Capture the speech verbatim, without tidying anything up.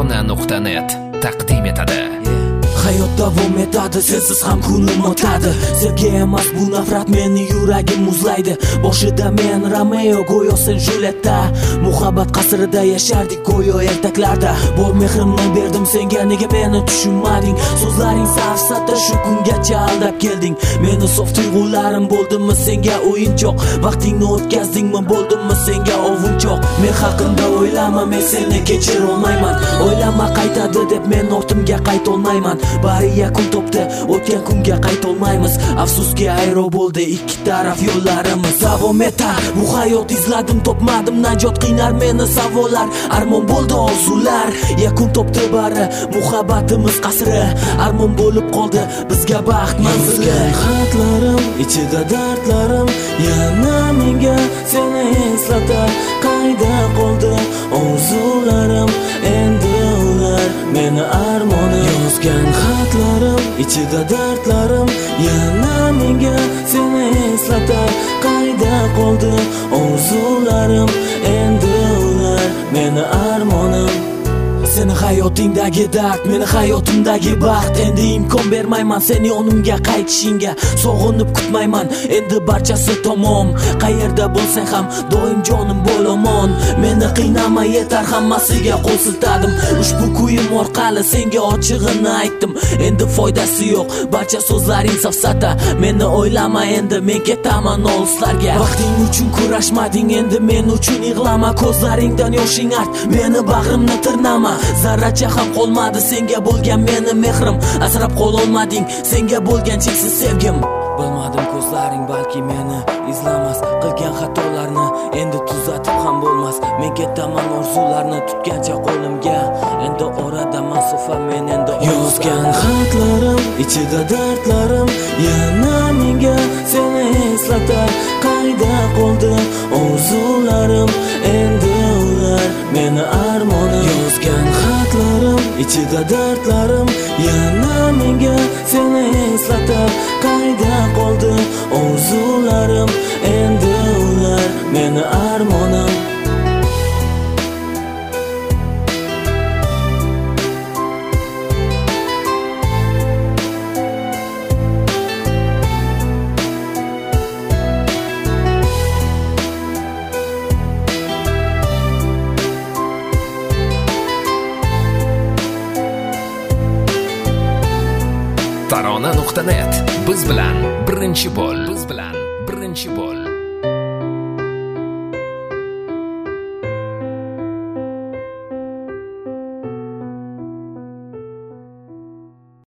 tarona nuqta net taqdim etadi. Hayot davom etadi, sensiz ham kunim o'tadi. Sevgi emas bu nafrat meni yuragim muzlaydi. Boshida men Romeo, go'yo sen Julietta. Muhabbat qasrida yashardik go'yo ertaklarda. Bor mehrimni berdim senga, nega meni tushunmading? So'zlaring safsata, shu kungacha aldab kelding. Meni sof tuyg'ularim bo'ldimmi senga o'yinchoq? Vaqtingni o'tkazdingmi, bo'ldimmi senga ovunchoq? Men haqimda o'ylama, men seni kechira olmayman. O'ylama qaytadi deb men ortimga qayta olmayman. Bari yakun topdi, o'tgan kunga qayta olmaymiz. Afsuski ayro bo'ldi ikki taraf yo'llarimiz. Davom etar bu hayot, izladim topmadim najot, qiynar meni savollar. Armon bo'ldi orzular, yakun topdi bari muhabbatimiz qasri. Armon bo'lib qoldi bizga baxt manzili. Xatlarim ichida dardlarim, yana menga seni eslatar. Qayda qoldi orzularim, endi ular meni armonim. Yozgan xatlarim ichida dardlarim, yana menga seni eslatar. Qayda qoldi orzularim, endi ular meni armonim. Seni hayotingdagi dard, meni hayotimdagi baxt. Endi imkon bermayman seni yonimga qaytishingga. Sog'inib kutmayman, endi barchasi tamom. Qayerda bo'lsang ham doim jonim bo'l omon. Meni qiynama, yetar, hammasiga qo'l siltadim. Ushbu kuyim orqali senga ochig'ini aytdim. Endi foydasi yo'q, barcha so'zlaring safsata. Meni o'ylama endi, men ketaman olislarga. Vaqting uchun kurashmading, endi men uchun yig'lama. Ko'zlaringdan yoshing art, meni bag'rimni tirnama. Zarracha ham qolmadi senga bo'lgan meni mehrim. Asrab qololmading senga bo'lgan cheksiz sevgim. Bilmadim ko'zlaring balki meni izlamas. Qilgan xatolarni endi tuzatib ham bo'lmas. Men ketaman orzularni tutgancha qo'limga. Endi orada masofa, men endi yozgan xatlarim ichida dardlarim, yana menga seni eslatar. Qayda qoldi orzularim, endi ular meni armonim. Yozgan xatlarim ichida dardlarim, yana menga seni eslatar. Qayda qoldi orzularim, endi ular meni armonim. tarona nuqta net biz bilan birinchi bo'l. Biz bilan birinchi bo'l.